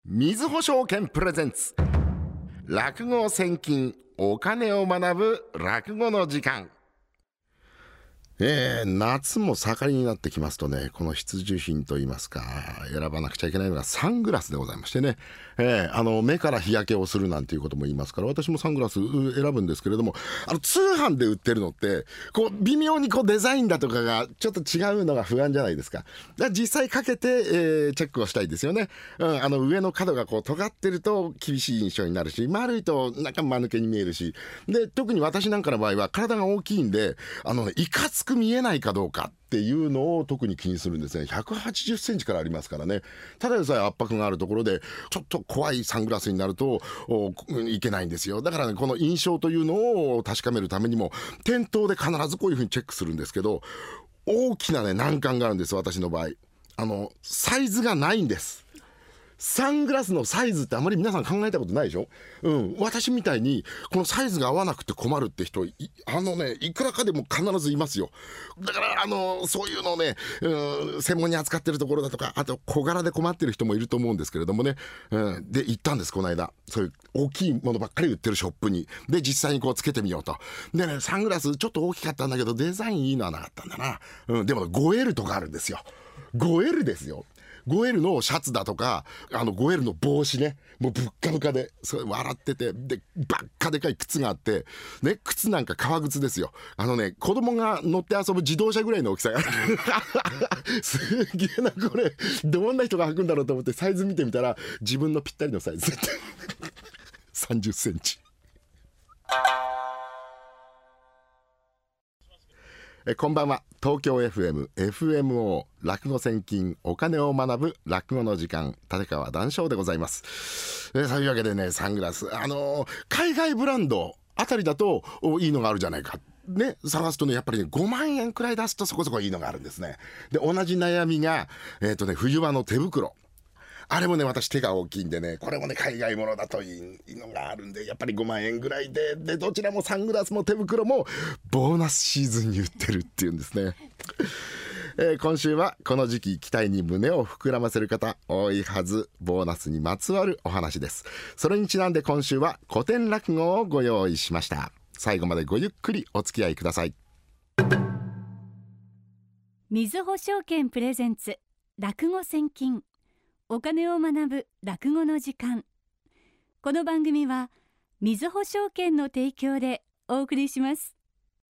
みずほ証券プレゼンツ落語千金お金を学ぶ落語の時間。夏も盛りになってきますとね、この必需品といいますか選ばなくちゃいけないのがサングラスでございましてね、目から日焼けをするなんていうことも言いますから、私もサングラス選ぶんですけれども、通販で売ってるのってこう微妙にこうデザインだとかがちょっと違うのが不安じゃないですか。だから実際かけて、チェックをしたいですよね。上の角がこう尖ってると厳しい印象になるし、丸いとなんか間抜けに見えるし、で特に私なんかの場合は体が大きいんでいかつく見えないかどうかっていうのを特に気にするんですね。180センチからありますからね。ただでさえ圧迫があるところでちょっと怖いサングラスになるといけないんですよ。だからね、この印象というのを確かめるためにも店頭で必ずこういうふうにチェックするんですけど、大きなね難関があるんです。私の場合サイズがないんです。サングラスのサイズってあまり皆さん考えたことないでしょ。私みたいにこのサイズが合わなくて困るって人いくらかでも必ずいますよ。だからそういうのをね、専門に扱ってるところだとか、あと小柄で困ってる人もいると思うんですけれどもね、で行ったんです。この間そういう大きいものばっかり売ってるショップに。で実際にこうつけてみようと。でね、サングラスちょっと大きかったんだけどデザインいいのはなかったんだな。でも 5L とかあるんですよ。5L ですよ。5L のシャツだとか5L の帽子ね、もうぶっかぶかでそれ笑ってて、でばっかでかい靴があってね、靴なんか革靴ですよ。子供が乗って遊ぶ自動車ぐらいの大きさがすげえな、これどんな人が履くんだろうと思ってサイズ見てみたら自分のぴったりのサイズ30センチ。こんばんは。東京 FMO 落語千金お金を学ぶ落語の時間、立川談笑でございます。そういうわけでね、サングラス海外ブランドあたりだといいのがあるじゃないかね、探すとね、やっぱりね5万円くらい出すとそこそこいいのがあるんですね。で同じ悩みが冬場の手袋。あれもね、私手が大きいんでね、これもね海外ものだといいのがあるんで、やっぱり5万円ぐらいでどちらもサングラスも手袋もボーナスシーズンに売ってるっていうんですね。今週はこの時期期待に胸を膨らませる方多いはず。ボーナスにまつわるお話です。それにちなんで今週は古典落語をご用意しました。最後までごゆっくりお付き合いください。 みずほ証券プレゼンツ落語千金お金を学ぶ落語の時間。この番組はみずほ証券の提供でお送りします。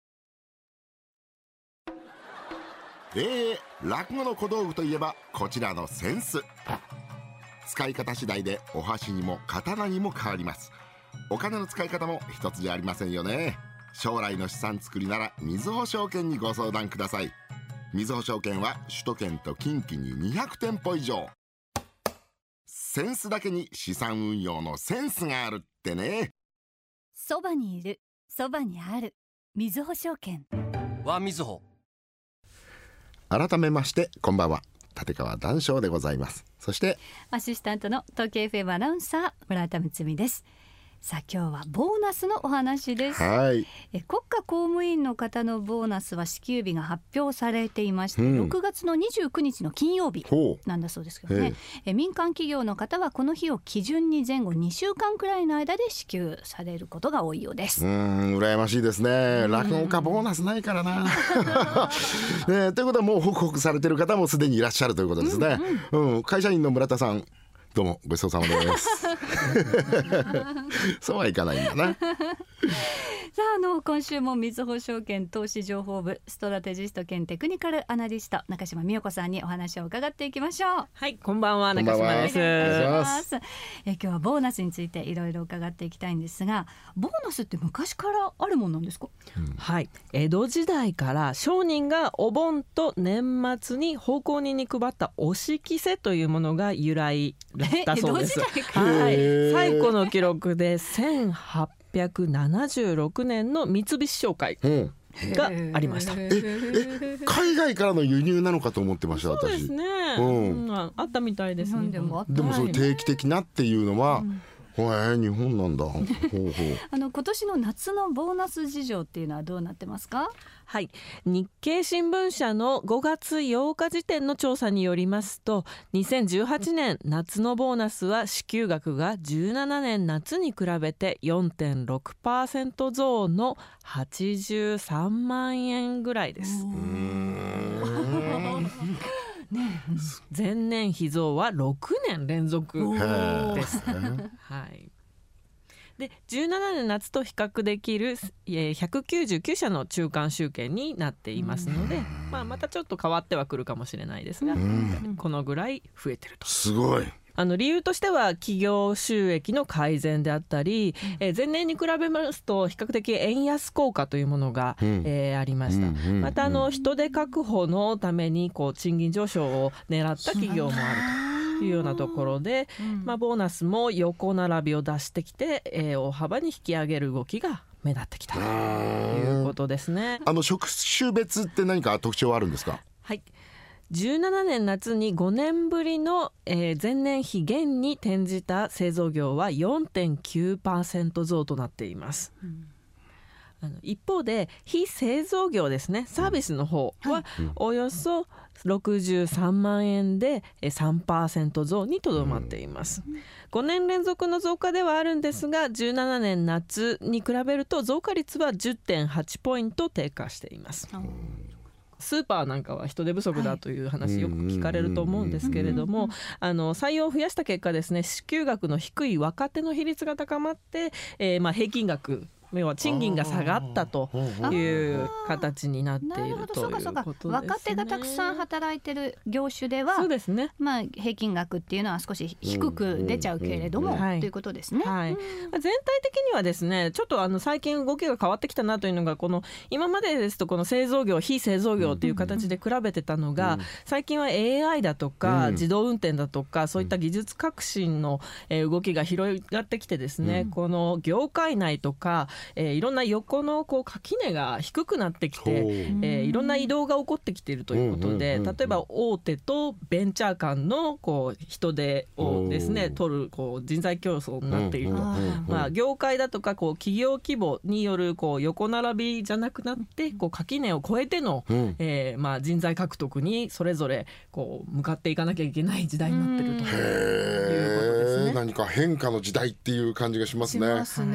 落語の小道具といえばこちらの扇子。使い方次第でお箸にも刀にも変わります。お金の使い方も一つじゃありませんよね。将来の資産作りならみずほ証券にご相談ください。みずほ証券は首都圏と近畿に200店舗以上。センスだけに資産運用のセンスがあるってね。 そばにいる、そばにある、みずほ証券はみずほ。 改めましてこんばんは、立川談笑でございます。そしてアシスタントの東京 FM アナウンサー村田睦美です。さあ今日はボーナスのお話です。 はい。 国家公務員の方のボーナスは支給日が発表されていまして、6月の29日の金曜日なんだそうですけどね、民間企業の方はこの日を基準に前後2週間くらいの間で支給されることが多いようです。 羨ましいですね。落語家ボーナスないからな、ということはもうホクホクされてる方もすでにいらっしゃるということですね。会社員の村田さん、どうもごちそうさまですそうはいかないんだな。 さあ今週もみずほ証券投資情報部ストラテジスト兼テクニカルアナリスト中島美代子さんにお話を伺っていきましょう。 はい、こんばんは、中島です。 今日はボーナスについていろいろ伺っていきたいんですが、ボーナスって昔からあるもんなんですか？ はい、江戸時代から商人がお盆と年末に奉公人に配ったお仕着せというものが由来だったそうです。はい、最古の記録で1876年の三菱商会がありました。 海外からの輸入なのかと思ってました。私そうですね、あったみたいですね。 でもそういう定期的なっていうのは、 日本なんだ。 今年の夏のボーナス事情っていうのはどうなってますか？ はい、日経新聞社の5月8日時点の調査によりますと、2018年夏のボーナスは支給額が17年夏に比べて 4.6% 増の83万円ぐらいです。前年比増は6年連続です。はい。で17年夏と比較できる199社の中間集計になっていますので、またちょっと変わってはくるかもしれないですが、このぐらい増えてると。 すごい。 理由としては企業収益の改善であったり、前年に比べますと比較的円安効果というものが、ありました。また人手確保のために賃金上昇を狙った企業もあるというようなところで、ボーナスも横並びを出してきて、大幅に引き上げる動きが目立ってきたということですね。 職種別って何か特徴はあるんですか？ はい、17年夏に5年ぶりの前年比減に転じた製造業は 4.9% 増となっています。一方で非製造業ですね、サービスの方はおよそ63万円で 3% 増にとどまっています。5年連続の増加ではあるんですが、17年夏に比べると増加率は 10.8 ポイント低下しています。スーパーなんかは人手不足だという話よく聞かれると思うんですけれども、採用を増やした結果ですね、支給額の低い若手の比率が高まって、平均額、要は賃金が下がったという形になっているということですね。 若手がたくさん働いてる業種では、 そうですね、 平均額っていうのは少し低く出ちゃうけれども、ということですね。 全体的にはですね、ちょっと最近動きが変わってきたなというのが、今までですとこの製造業非製造業という形で比べてたのが、最近は AI だとか自動運転だとか、そういった技術革新の動きが広がってきてですね、この業界内とかいろんな横の垣根が低くなってきて、いろんな移動が起こってきているということで、例えば大手とベンチャー間の人手をですね取る人材競争になっていると、業界だとか企業規模による横並びじゃなくなって、垣根を越えての人材獲得にそれぞれ向かっていかなきゃいけない時代になっているということですね。 何か変化の時代っていう感じがしますね。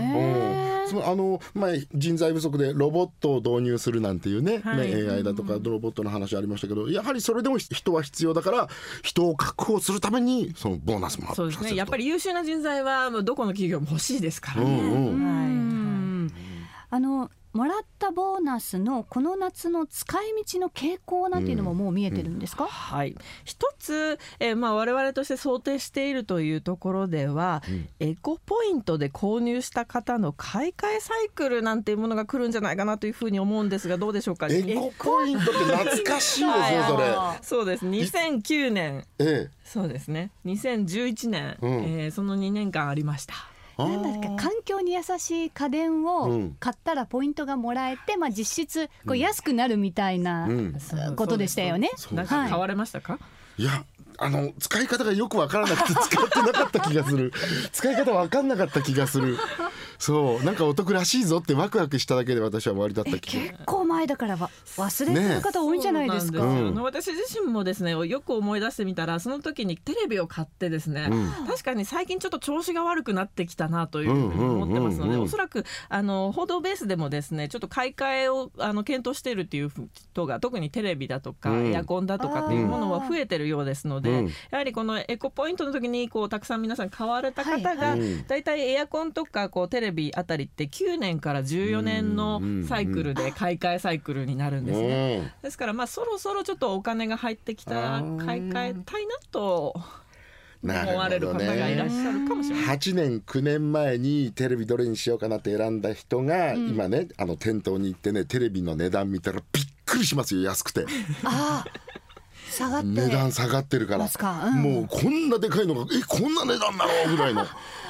前人材不足でロボットを導入するなんていうね、AI だとかロボットの話ありましたけど、やはりそれでも人は必要だから、人を確保するためにそのボーナスもある。 そうですね、やっぱり優秀な人材はどこの企業も欲しいですからね。 もらったボーナスのこの夏の使い道の傾向なんていうのももう見えてるんですか？ はい、一つ、我々として想定しているというところでは、エコポイントで購入した方の買い替えサイクルなんていうものが来るんじゃないかなというふうに思うんですが、どうでしょうか？ エコポイントって懐かしいですよ、それ。 そうです、2009年、そうですね、2011年、その2年間ありました。 なんだっけ、環境に優しい家電を買ったらポイントがもらえて、実質安くなるみたいなことでしたよね。 なんか買われましたか？ いや、使い方がよく分からなくて使ってなかった気がする。使い方分かんなかった気がする。そう、なんかお得らしいぞってワクワクしただけで私は終わりだった気が。 結構前だから忘れてる方多いんじゃないですか？ 私自身もですね、よく思い出してみたら、その時にテレビを買ってですね、確かに最近ちょっと調子が悪くなってきたなというふうに思ってますので、おそらく報道ベースでもですね、ちょっと買い替えを検討しているっていう人が、特にテレビだとかエアコンだとかっていうものは増えてるようですので、やはりこのエコポイントの時にたくさん皆さん買われた方が、だいたいエアコンとかテレビあたりって9年から14年のサイクルで買い替えサイクルになるんですね。ですからそろそろちょっとお金が入ってきたら買い替えたいなと思われる方がいらっしゃるかもしれない。 8年9年前にテレビどれにしようかなって選んだ人が、今ね店頭に行ってね、テレビの値段見たらびっくりしますよ、安くて。 下がって値段下がってるから、もうこんなでかいのがこんな値段だろうぐらいの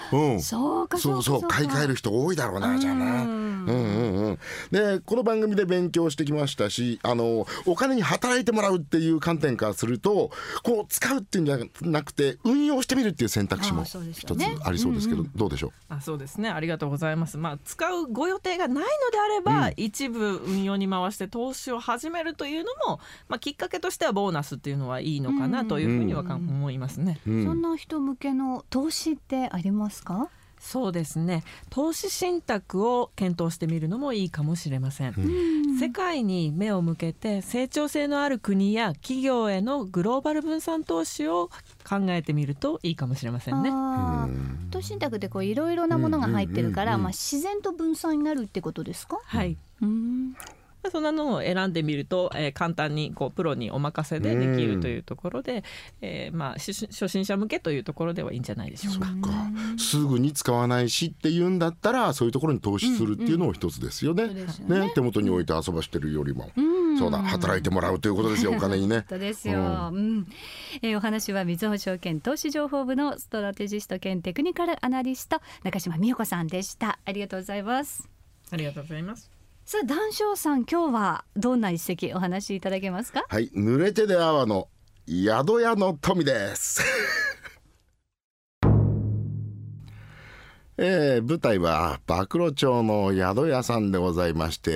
そうか買い替える人多いだろうな、じゃあな。でこの番組で勉強してきましたし、お金に働いてもらうっていう観点からすると、こう使うっていうんじゃなくて運用してみるっていう選択肢も一つありそうですけど、どうでしょう。 そうですね、ありがとうございます。使うご予定がないのであれば、一部運用に回して投資を始めるというのも、きっかけとしてはボーナスっていうのはいいのかなというふうには思いますね。 そんな人向けの投資ってありますか？ そうですね、投資信託を検討してみるのもいいかもしれません。世界に目を向けて成長性のある国や企業へのグローバル分散投資を考えてみるといいかもしれませんね。 投資信託っていろいろなものが入ってるから、自然と分散になるってことですか？ はい。そんなのを選んでみると、簡単にプロにお任せでできるというところで、初心者向けというところではいいんじゃないでしょうか。 すぐに使わないしっていうんだったら、そういうところに投資するっていうのも一つですよね。手元に置いて遊ばしてるよりも、そうだ、働いてもらうということですよ、お金にね。 本当ですよ。お話はみずほ証券投資情報部のストラテジスト兼テクニカルアナリスト、中島美代子さんでした。ありがとうございます。 ありがとうございます。 さあ、談笑さん、今日はどんな一席お話しいただけますか？ はい、濡れ手で泡の宿屋の富です舞台は馬喰町の宿屋さんでございまして、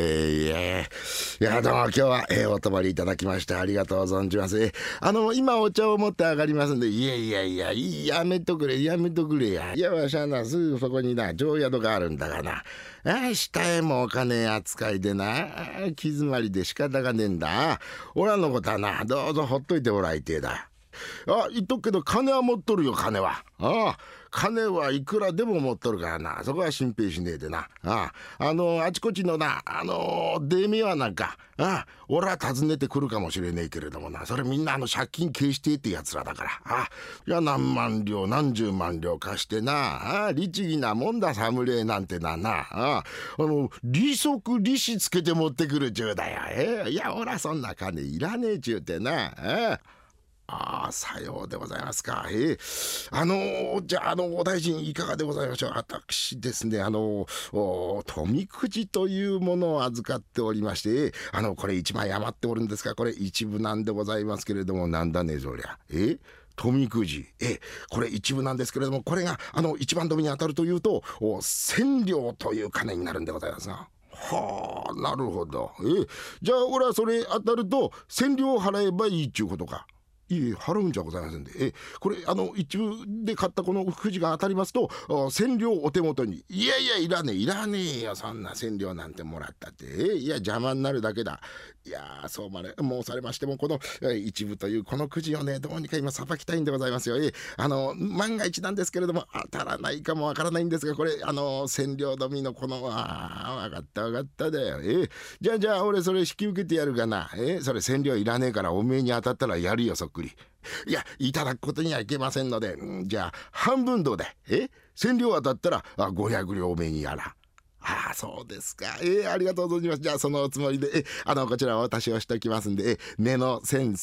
どうも今日は、お泊まりいただきましてありがとう存じます。今お茶を持って上がりますんで、やめとくれや。いや、わしはな、すぐそこにな常宿があるんだがな、下へもお金扱いでな、気詰まりで仕方がねえんだ。おらのことはな、どうぞほっといてもらいてえだ。言っとくけど金は持っとるよ、金は。金はいくらでも持っとるからな、そこは心配しねえでな。あちこちのな、出目はなんか、俺は訪ねてくるかもしれねえけれどもな、それみんな借金消してってやつらだから。いや、何万両何十万両貸してな、律儀なもんだ侍なんてな、利息利子つけて持ってくるちゅうだよ。いや、俺はそんな金いらねえちゅうてな。さようでございますか。じゃあ、お大臣いかがでございましょう。私ですね、富くじというものを預かっておりまして、これ1枚余っておるんですが、これ一部なんでございますけれども、なんだねそりゃ。富くじ、これ一部なんですけれども、これが一番富に当たるというと1000両という金になるんでございますが。なるほど。じゃあ俺はそれ当たると1000両払えばいいっちゅうことか。いえ、払うんじゃございませんで、これ一部で買ったこのくじが当たりますと1000両お手元に。いらねえよ、そんな1000両なんてもらったって。いや、邪魔になるだけだ。いや、そうまで申されましても、この一部というこのくじをね、どうにか今さばきたいんでございますよ。万が一なんですけれども、当たらないかもわからないんですが、これ1000両富みのこのわかっただよ。じゃあ俺それ引き受けてやるかな。それ1000両いらねえから、おめえに当たったらやるよ、そっくり。いや、いただくことにはいけませんので、じゃあ半分どうだい。1000両当たったら500両おめえにやら。そうですか。ありがとう存じます。じゃあそのおつもりでこちらは私をしておきますんで、根の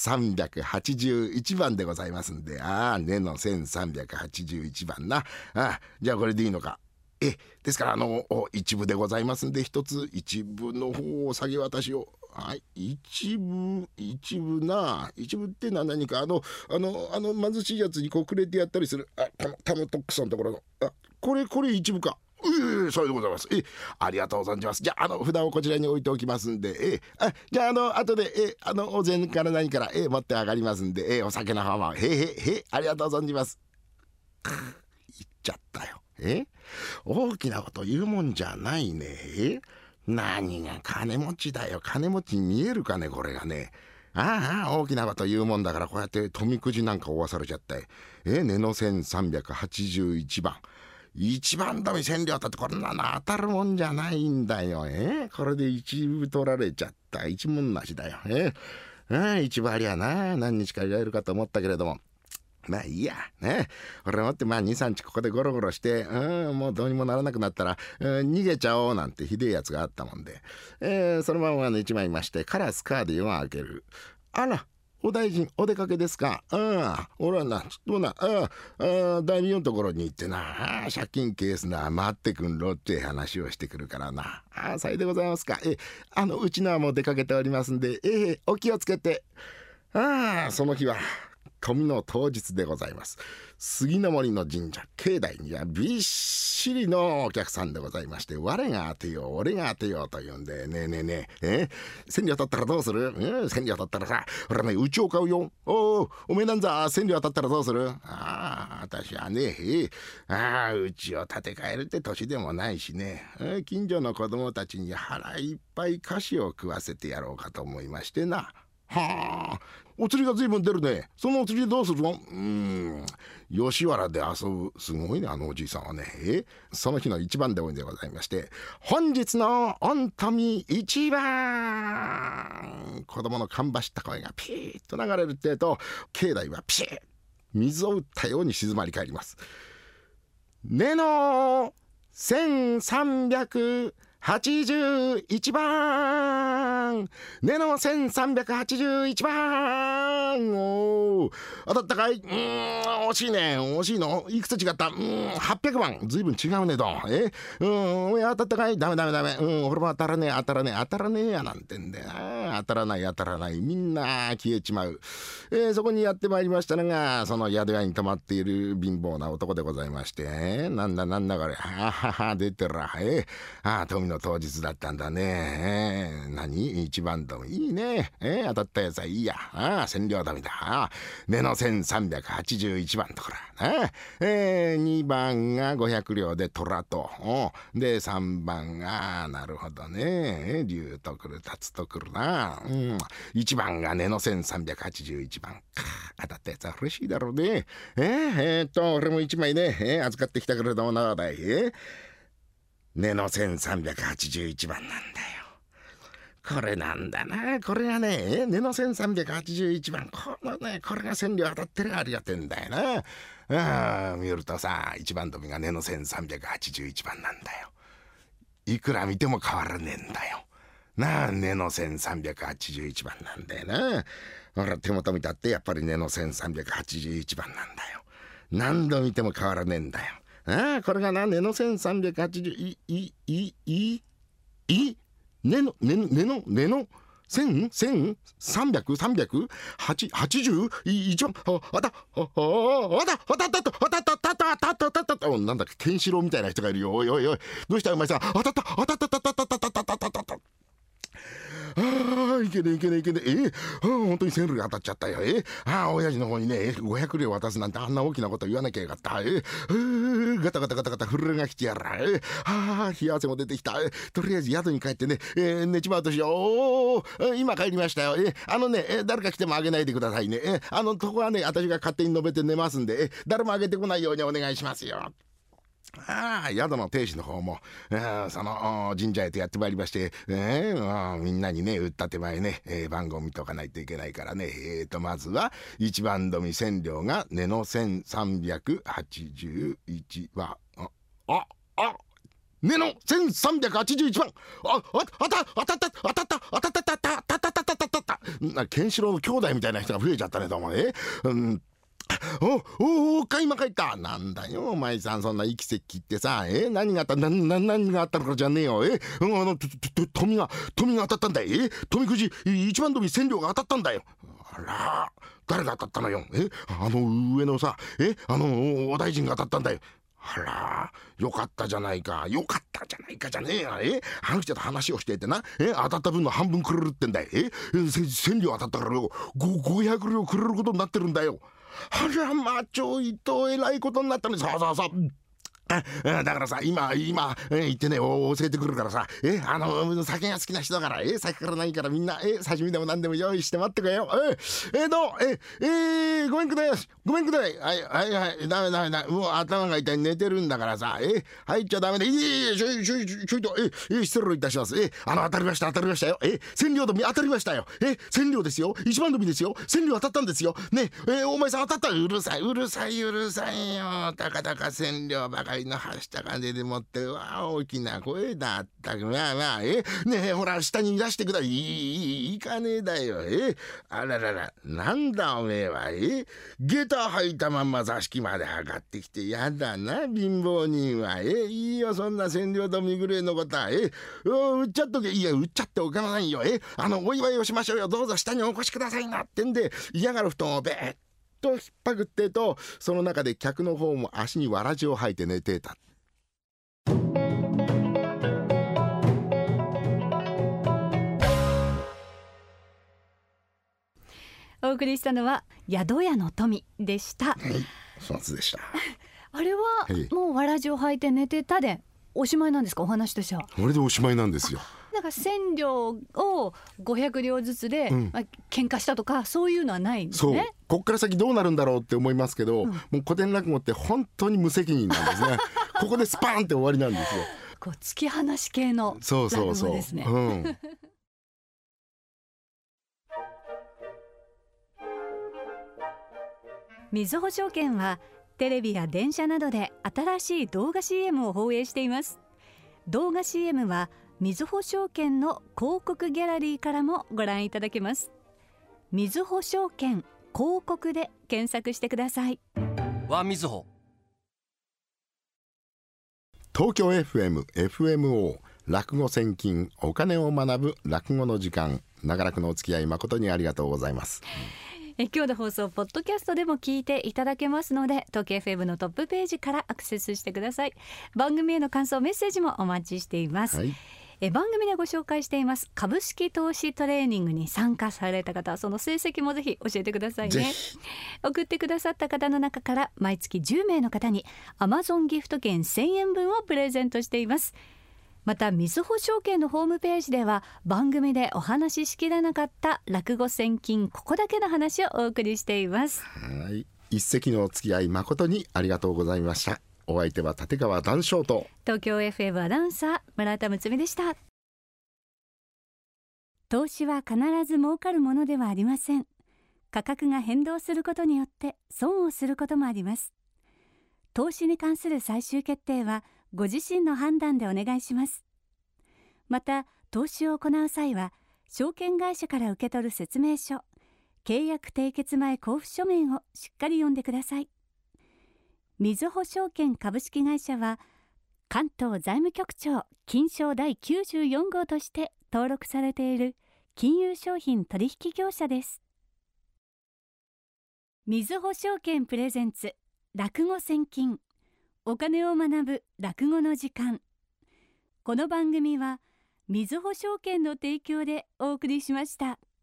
1381番でございますんで、根の1381番な。じゃあこれでいいのか。ですから一部でございますんで、一つ一部の方を下げ渡しを。一部ってのは何か貧しいやつにくれてやったりするタムトックソンのところのこれ一部か。それでございます。ありがとうございます。じゃあ札をこちらに置いておきますんで、じゃあ後でお膳から何から持って上がりますんで、お酒の方はありがとう存じます。言っちゃったよ。大きなこと言うもんじゃないね。何が金持ちだよ。金持ちに見えるかね、これがね。大きなこと言うもんだから、こうやって富くじなんか追わされちゃったよ。根の1381番。一番富1000両だって、こんなの当たるもんじゃないんだよ。これで一部取られちゃった。一文なしだよ。一部ありゃな、何日かいられるかと思ったけれども。まあいいやね。俺もって2、3日ここでゴロゴロして、もうどうにもならなくなったら、逃げちゃおうなんてひでえやつがあったもんで、そのまま1枚いまして、カラスカーディンを開ける。あら、 お大臣お出かけですか。俺はなちょっとな大名のところに行ってな借金ケースな待ってくんろって話をしてくるからな。さいでございますか。うちのはもう出かけておりますんで、お気をつけて。その日は富の当日でございます。杉の森の神社境内にはびっしりのお客さんでございまして、我が当てよう俺が当てようと言うんで、ねえ千両当たったらどうする。千両当たったらさ、俺はねうちを買うよ。おめえなんざ千両当たったらどうする。私はねうちを建て替えるって年でもないしね、近所の子供たちに腹いっぱい菓子を食わせてやろうかと思いましてな。お釣りが随分出るね。そのお釣りでどうするの。吉原で遊ぶ。すごいねおじいさんはね。その日の一番でございまして、本日の御富一番、子供の芳った声がピーッと流れるってと、境内はピシッ水を打ったように静まり返ります。根の1381番、根の1381番。当たったかい。惜しいね。惜しいの。いくつ違った。800番。ずいぶん違うねと。当たったかい。ダメ。俺も当たらねえやなんてんでな。当たらないみんな消えちまう。そこにやってまいりましたのが、その宿屋に泊まっている貧乏な男でございまして、なんだこれ。出てら。富の当日だったんだね。何一番富いいね。当たったやつはいいや。千両富だ。根の1381番とこら。2番が500両で虎と。で3番がなるほどね竜とくる立つとくるな。1番が根の1381番。当たったやつは嬉しいだろうね。俺も1枚ね預かってきたけれどもなだい。根の1381番なんだよ。これなんだな。これがね根の1381番。これが千両当たってるありがてんだよな。見るとさ一番富が根の1381番なんだよ。いくら見ても変わらねえんだよな。根の1381番なんだよな。ほら手元見たってやっぱり根の1381番なんだよ。何度見ても変わらねえんだよ。これがな根の1380根の1381番。なんだっけケンシロウみたいな人がいるよ。おいどうしたお前さん。当たった。いけねえ。本当に千両当たっちゃったよ。親父の方にね500両渡すなんてあんな大きなこと言わなきゃよかった。ガタ震えが来てやら。冷や汗も出てきた。とりあえず宿に帰ってね寝ちまうとしよう。今帰りましたよ。誰か来てもあげないでくださいね。とこはね私が勝手に述べて寝ますんで誰もあげてこないようにお願いしますよ。宿の亭主の方もその神社へとやってまいりまして、みんなにね売った手前ね、番号見とかないといけないからね。まずは一番富千両が根の1381は根の1381番。当たった。ケンシロウの兄弟みたいな人が増えちゃったねどうもね。今帰った。なんだよお前さん、そんな息せっきってさ、何があった何があったのかじゃねえよ。富が当たったんだよ。富くじ一番富千両が当たったんだよ。あら誰が当たったのよ。上のさお大臣が当たったんだよ。あらよかったじゃないかじゃねえよ。あの人と話をしていてな当たった分の半分くれるってんだよ。千両当たったからよ500両くれることになってるんだよ。あらちょいとえらいことになったね。そうだからさ今行ってね教えてくるからさ酒が好きな人だから酒からないからみんな刺身でも何でも用意して待ってくれよ。ごめんくだい。はいダメもう頭が痛い寝てるんだからさ入っちゃダメでちょいと失礼いたします。当たりましたよ。千両富当たりましたよ。千両ですよ。一番富ですよ。千両当たったんですよね。お前さん当たった。うるさいよ。たか千両ばかり杯のはした金でもって大きな声だったくまあねえほら下に出してくだいかねえだよあらららなんだおめえは下駄履いたまんま座敷まで上がってきてやだな貧乏人はいいよそんな千両と身ぐれのことは売っちゃっとけいや売っちゃっておかないよお祝いをしましょうよどうぞ下にお越しくださいなってんで嫌がる布団をべーっと引っ張ぐってとその中で客の方も足にわらじを履いて寝てた。 お送りしたのは宿屋の富でした。 はい、そうでした。 あれはもうわらじを履いて寝てたでおしまいなんですか？お話としてはこれでおしまいなんですよ。 だから1000両を500両ずつで、喧嘩したとかそういうのはないんですね。 そうこっから先どうなるんだろうって思いますけど、もう古典落語って本当に無責任なんですねここでスパーンって終わりなんですよ。 こう突き放し系の落語ですね。みずほ証券はテレビや電車などで新しい動画 CM を放映しています。動画 CM はみずほ証券の広告ギャラリーからもご覧いただけます。みずほ証券広告で検索してください。 みずほ東京 FM、FMO 落語戦金お金を学ぶ落語の時間、長らくのお付き合い誠にありがとうございます。 今日の放送ポッドキャストでも聞いていただけますので東京 FM のトップページからアクセスしてください。番組への感想メッセージもお待ちしています。番組でご紹介しています株式投資トレーニングに参加された方、その成績もぜひ教えてくださいね。送ってくださった方の中から毎月10名の方に Amazon ギフト券1000円分をプレゼントしています。またみずほ証券のホームページでは番組でお話ししきれなかった落語戦金ここだけの話をお送りしています。 一席のお付き合い誠にありがとうございました。お相手は立川談笑と東京 FM アナウンサー村田睦美でした。投資は必ず儲かるものではありません。価格が変動することによって損をすることもあります。投資に関する最終決定はご自身の判断でお願いします。また投資を行う際は証券会社から受け取る説明書、契約締結前交付書面をしっかり読んでください。みずほ証券株式会社は関東財務局長金商第94号として登録されている金融商品取引業者です。みずほ証券プレゼンツ落語戦金お金を学ぶ落語の時間。この番組はみずほ証券の提供でお送りしました。